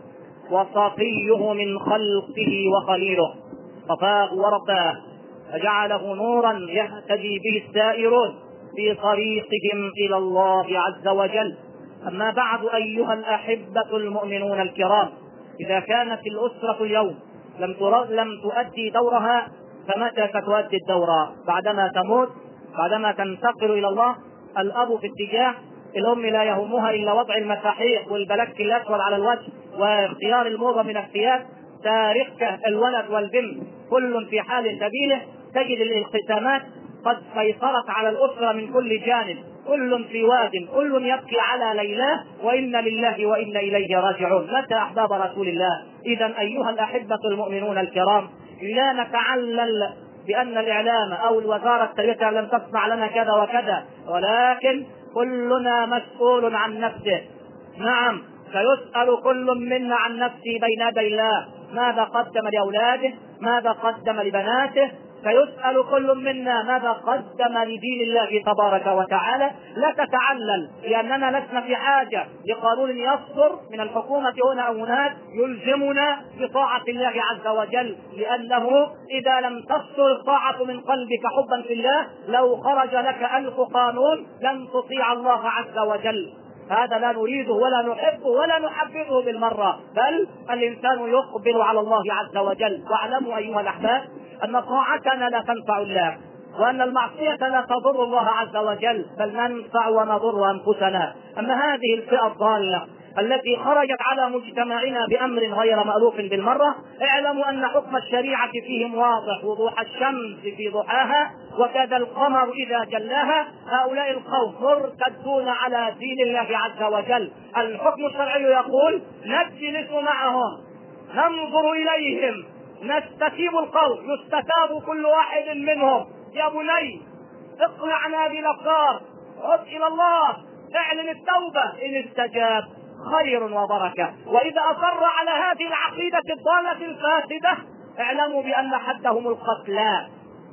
وصفيه من خلقه وخليله، صفاه ورباه فجعله نورا يهتدي به السائرون في طريقهم إلى الله عز وجل. أما بعد أيها الأحبة المؤمنون الكرام، إذا كانت الأسرة اليوم لم لم تؤدي دورها، فمتى ستؤدي الدور؟ بعدما تموت، بعدما تنتقل إلى الله. الأب في اتجاه، الأم لا يهمها إلا وضع المساحيق والبلك الأسود على الوجه واختيار الموضة من الثياب، تاركه الولد والبنت كل في حال سبيله. تجد الانقسامات قد سيطرت على الأسرة من كل جانب، كل في واد، كل يبكي على ليلاه، وإنا لله وإنا إليه راجعون. متى أحباب رسول الله؟ إذا أيها الأحبة المؤمنون الكرام، لا نتعلل بأن الإعلام أو الوزارة التربية لم تصنع لنا كذا وكذا، ولكن كلنا مسؤول عن نفسه. نعم، سيسأل كل منا عن نفسه بين يدي الله، ماذا قدم لأولاده، ماذا قدم لبناته. سيسأل كل منا ماذا قدم لدين الله تبارك وتعالى. لا تتعلل، لأننا لسنا في حاجة لقانون يصدر من الحكومة هنا أو هناك يلزمنا بطاعة الله عز وجل، لأنه إذا لم تصدر الطاعة من قلبك حبا في الله، لو خرج لك ألف قانون لن تطيع الله عز وجل. هذا لا نريده ولا نحبه ولا نحببه بالمرة، بل الإنسان يقبل على الله عز وجل. واعلموا أيها الأحباب أن طاعتنا لا تنفع الله، وأن المعصية لا تضر الله عز وجل، بل ننفع ونضر أنفسنا. أما هذه الفئة الضالة التي خرجت على مجتمعنا بأمر غير مألوف بالمرة، اعلموا أن حكم الشريعة فيهم واضح وضوح الشمس في ضحاها وكذا القمر إذا جلاها. هؤلاء القوم مرتدون على دين الله عز وجل. الحكم الشرعي يقول نجلس معهم، ننظر إليهم، نستتيب القول، يستتاب كل واحد منهم: يا بني اقلع عن هذه الأفكار، عد إلى الله، اعلن التوبة. إن استجاب خير وبركة، وإذا أصر على هذه العقيدة الضالة الفاسدة اعلموا بأن حدهم القتلى.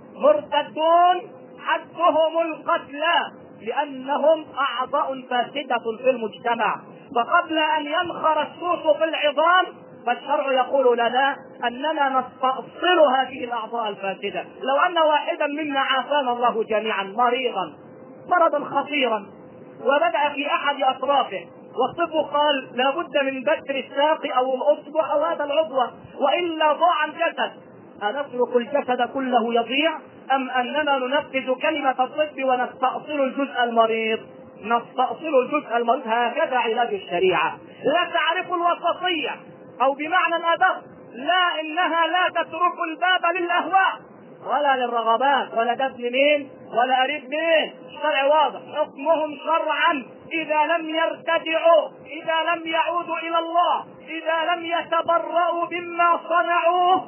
مرتدون حدهم القتلى، لأنهم أعضاء فاسدة في المجتمع. فقبل أن ينخر السوس في العظام فالشرع يقول لنا أننا نستأصل هذه الأعضاء الفاسدة. لو أن واحدا منا عافانا الله جميعا مريضا مرضا خطيرا وبدأ في أحد أطرافه، والطب قال لابد من بتر الساق أو الأصبع أو هذا العضو وإلا ضاع الجسد، أنترك الجسد كله يضيع أم أننا ننفذ كلمة الطب ونستأصل الجزء المريض؟ نستأصل الجزء المريض. هكذا علاج الشريعة. لا تعرف الوسطية، أو بمعنى الأدق لا، إنها لا تترك الباب للأهواء ولا للرغبات ولا دفن مين ولا أريد مين. الشرع واضح، حكمهم شرعا إذا لم يرتدعوا، إذا لم يعودوا إلى الله، إذا لم يتبرؤوا مما صنعوه،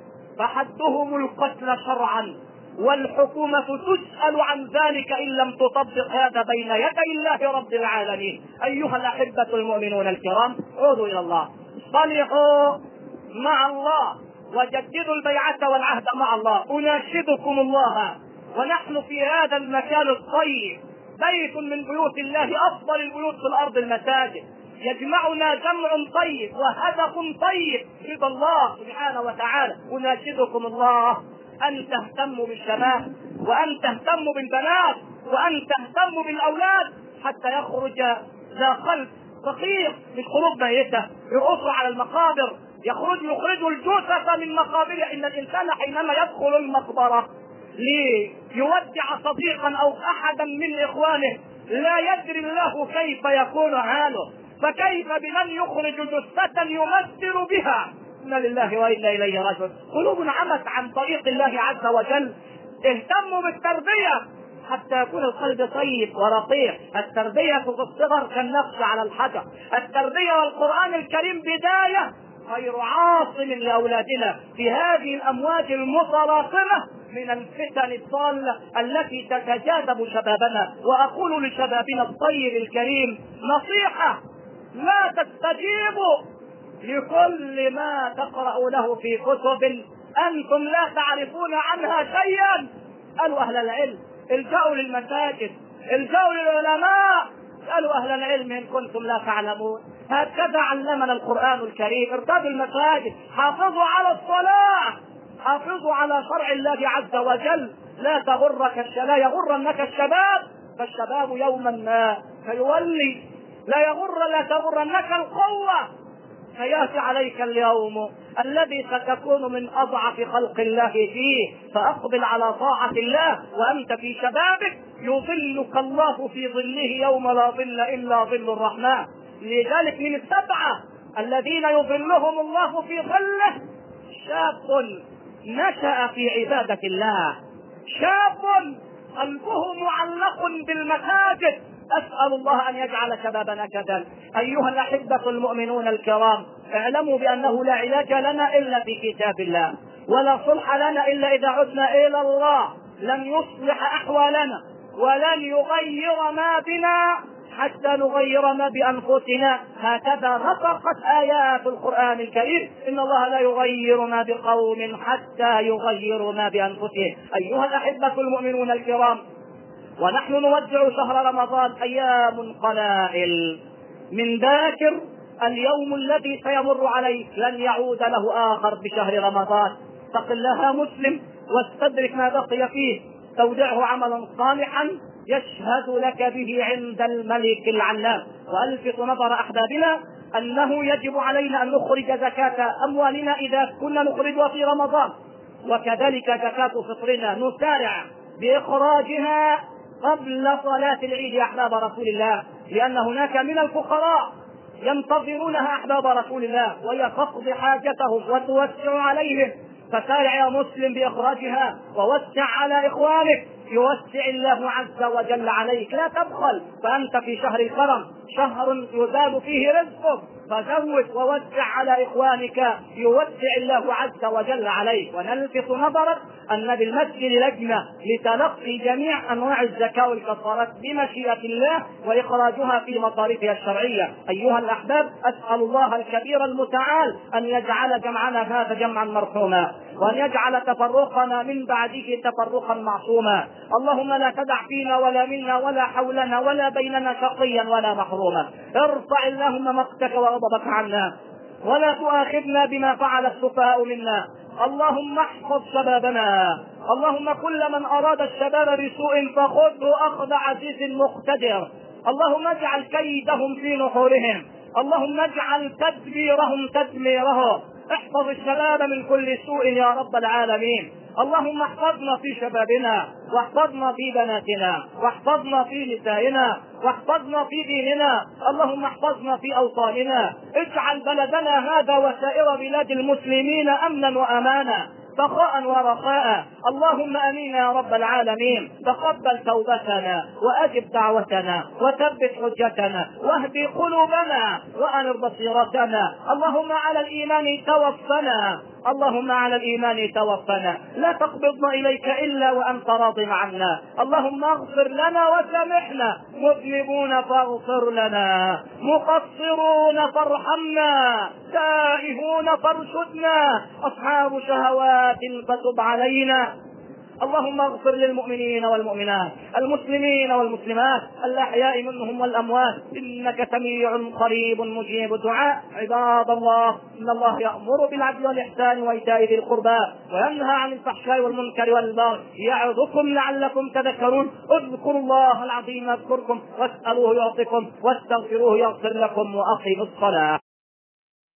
فحدهم القتل شرعا، والحكومة تسأل عن ذلك إن لم تطبق هذا بين يدي الله رب العالمين. أيها الأحبة المؤمنون الكرام، عودوا إلى الله، صلحوا مع الله، وجددوا البيعة والعهد مع الله. أناشدكم الله ونحن في هذا المكان الطيب، بيت من بيوت الله، أفضل البيوت في الأرض المساجد، يجمعنا جمع طيب وهدف طيب رضا الله سبحانه وتعالى. أناشدكم الله أن تهتموا بالشباب، وأن تهتموا بالبنات، وأن تهتموا بالأولاد، حتى يخرج ذا قلب رقيق من قلوب ميتة يرقصوا على المقابر، يخرج يخرجوا الجثث من مقابره. إن الإنسان حينما يدخل المقبرة ليودع صديقا أو أحدا من إخوانه لا يدري الله كيف يكون حاله، فكيف بمن يخرج جثة يمثل بها؟ إنا لله وإنا إليه راجعون. قلوب عمت عن طريق الله عز وجل. اهتموا بالتربية حتى يكون القلب طيب ورقيق. التربية في الصغر كالنقش على الحجر. التربية والقرآن الكريم بداية خير عاصم لأولادنا في هذه الأمواج المتلاطمة من الفتن الضالة التي تتجاذب شبابنا. وأقول لشبابنا الطيب الكريم نصيحة: لا تستجيبوا لكل ما تقرؤونه في كتب أنتم لا تعرفون عنها شيئا. اسألوا أهل العلم، الجأوا للمساجد، الجأوا للعلماء، اسألوا أهل العلم إن كنتم لا تعلمون. هكذا علمنا القرآن الكريم. ارتدوا المساجد، حافظوا على الصلاة، حافظوا على شرع الله عز وجل. لا تغرك لا يغرنك الشباب، فالشباب يوما ما فيولي. لا يغر لا تغرنك القوة، فيأتي عليك اليوم الذي ستكون من أضعف خلق الله فيه. فأقبل على طاعة الله وأنت في شبابك، يظلك الله في ظله يوم لا ظل إلا ظل الرحمن. لذلك من السبعة الذين يظلهم الله في ظله شاب نشأ في عبادة الله، شاب قلبه معلق بالمساجد. أسأل الله أن يجعل شبابنا كذلك. أيها الأحبة المؤمنون الكرام، اعلموا بأنه لا علاج لنا إلا في كتاب الله، ولا صلح لنا إلا إذا عدنا إلى الله. لن يصلح أحوالنا ولن يغير ما بنا حتى نغير ما بأنفسنا. هكذا نطقت آيات القرآن الكريم: إن الله لا يغير ما بقوم حتى يغيروا ما بأنفسهم. أيها الأحبة المؤمنون الكرام، ونحن نودع شهر رمضان أيام قلائل من ذاكر اليوم الذي سيمر عليك لن يعود له آخر بشهر رمضان. فقل لها مسلم واستدرك ما بقي فيه، تودعه عملا صالحا يشهد لك به عند الملك العلام. وألفت نظر أحبابنا أنه يجب علينا أن نخرج زكاة أموالنا إذا كنا نخرجها في رمضان، وكذلك زكاة فطرنا نسارع بإخراجها قبل صلاة العيد يا أحباب رسول الله، لأن هناك من الفقراء ينتظرونها أحباب رسول الله وهي تقضي حاجتهم وتوسع عليهم. فسارع يا مسلم بإخراجها، ووسع على إخوانك يوسع الله عز وجل عليك. لا تبخل، فأنت في شهر الكرم، شهر يزاد فيه رزقك، فزود ووسع على إخوانك يوسع الله عز وجل عليك. ونلفت نظرك أن بالمسجد لجنة لتلقي جميع أنواع الزكاة والكفارات بمشيئة الله وإخراجها في مصاريفها الشرعية. أيها الأحباب، أسأل الله الكبير المتعال أن يجعل جمعنا هذا جمعا مرحوما، وأن يجعل تفرقنا من بعده تفرقا معصوما. اللهم لا تدع فينا ولا منا ولا حولنا ولا بيننا شقيا ولا محروما. ارفع اللهم مقتك وغضبك عنا، ولا تؤاخذنا بما فعل السفهاء منا. اللهم احفظ شبابنا، اللهم كل من أراد الشباب بسوء فخذه أخذ عزيز مقتدر. اللهم اجعل كيدهم في نحورهم، اللهم اجعل تدبيرهم تدميرهم. احفظ الشباب من كل سوء يا رب العالمين. اللهم احفظنا في شبابنا، واحفظنا في بناتنا، واحفظنا في نسائنا، واحفظنا في ديننا. اللهم احفظنا في أوطاننا. اجعل بلدنا هذا وسائر بلاد المسلمين أمنا وأمانا، بقاء ورخاء. اللهم امين يا رب العالمين. تقبل توبتنا واجب دعوتنا وثبت حجتنا واهدي قلوبنا وانر بصيرتنا. اللهم على الايمان توفنا، اللهم على الايمان توفنا. لا تقبضنا اليك الا وانت راض عنا. اللهم اغفر لنا وسامحنا، مذنبون فاغفر لنا، مقصرون فارحمنا، تائهون فارشدنا، اصحاب شهوات فتب علينا. اللهم اغفر للمؤمنين والمؤمنات، المسلمين والمسلمات، الأحياء منهم والأموات، إنك سميع قريب مجيب الدعاء. عباد الله، إن الله يأمر بالعدل والإحسان وإيتاء ذي القربى وينهى عن الفحشاء والمنكر والبغي يعظكم لعلكم تذكرون. اذكروا الله العظيم يذكركم، واسألوه يعطكم، واستغفروه يغفر لكم، وأقيموا الصلاة.